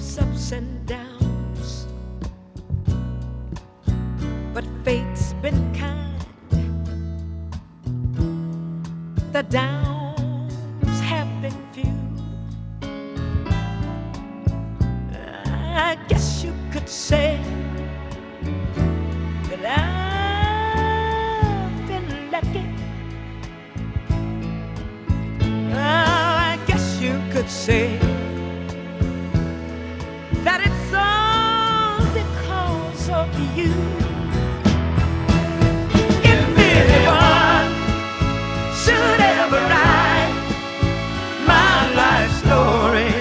life's ups and downs, but fate's been kind. The downs have been few. I guess you could say that I've been lucky. I guess you could say that it's all because of you. If anyone should ever write my life story,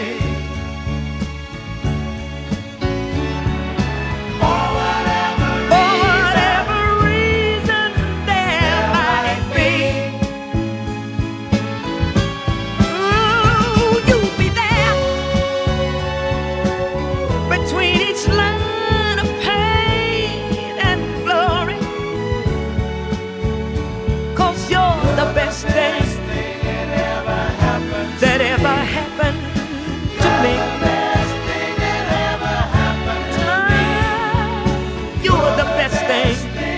for whatever reason there might be, ooh, you'll be there between each line of pain and glory, 'cause you're the best thing that ever happened to me. You're the best thing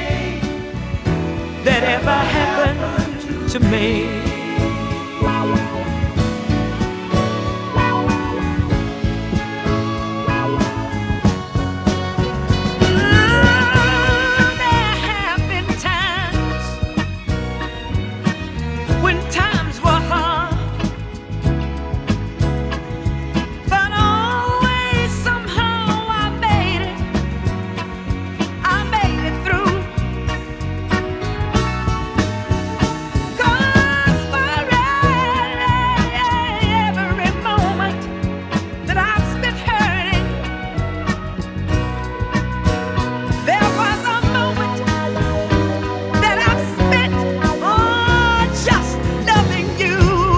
that ever happened to me. There have been times when times were hard, but always somehow I made it through. 'Cause for every moment that I've spent hurting, there was a moment that I've spent just loving you.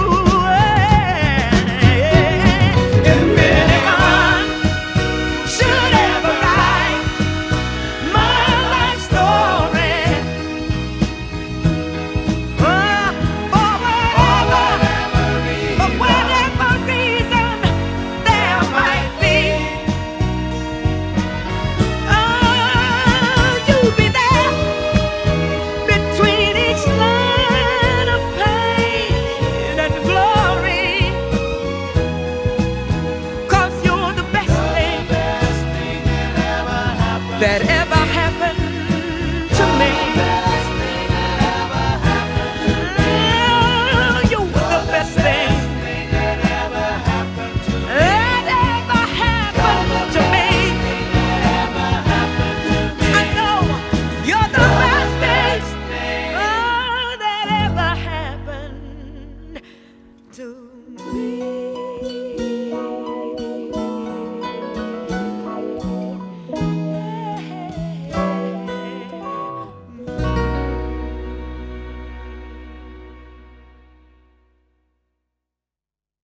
If anyone should ever write my life story, for whatever reason there might be, you'll be there between each line of pain and glory, 'cause you're the best thing that